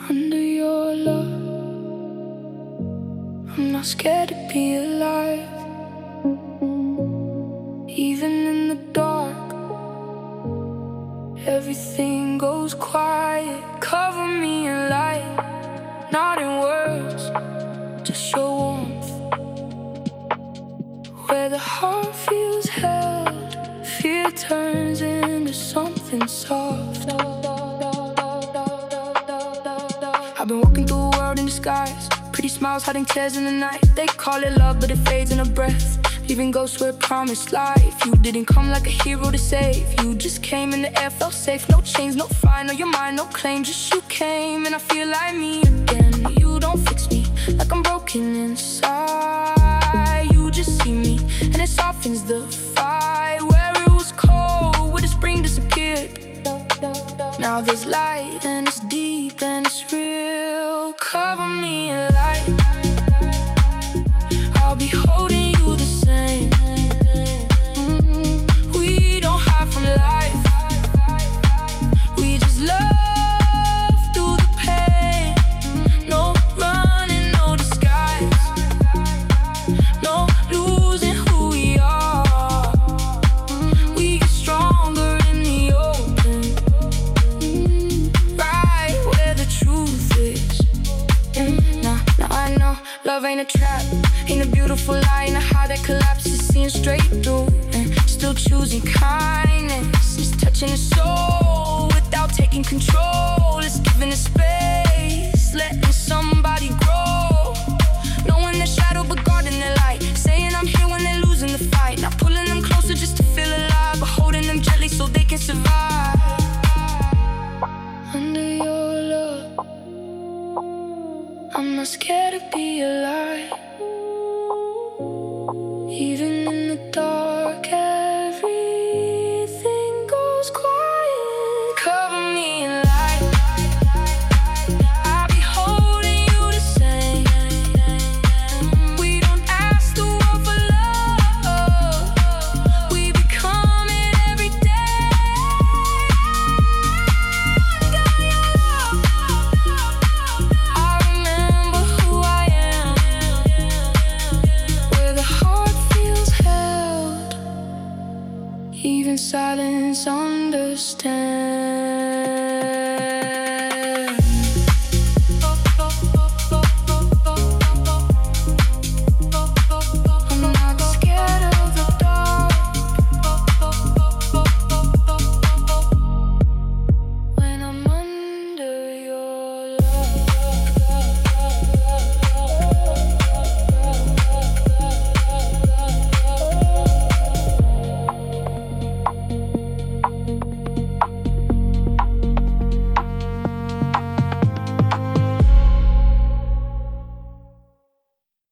Under your love, I'm not scared to be alive. Even in the dark, everything goes quiet. Cover me in light, not in words, just your warmth. Where the heart feels held, fear turns into something soft. I've been walking through a world in disguise, pretty smiles hiding tears in the night. They call it love, but it fades in a breath, leaving ghosts where promised life. You didn't come like a hero to save, you just came in the air, felt safe. No chains, no fire, no your mind, no claim. Just you came and I feel like me again. You don't fix me like I'm broken inside. You just see me and it softens the fight. Where it was cold, where the spring disappeared, now there's light and it's deep and it's real. Cover me in light, I'll be holding you the same. We don't hide from life, we just love through the pain. No running, no disguise, no losing who we are. We get stronger in the open, right where the truth is. Now I know love ain't a trap, ain't a beautiful lie, ain't a high that collapses, seeing straight through and still choosing kindness. It's touching the soul without taking control. It's giving it space, letting somebody grow, knowing their shadow but guarding their light, saying I'm here when they're losing the fight. Not pulling them closer just to feel alive, but holding them gently so they can survive. Under your love, I'm not scared to be alive.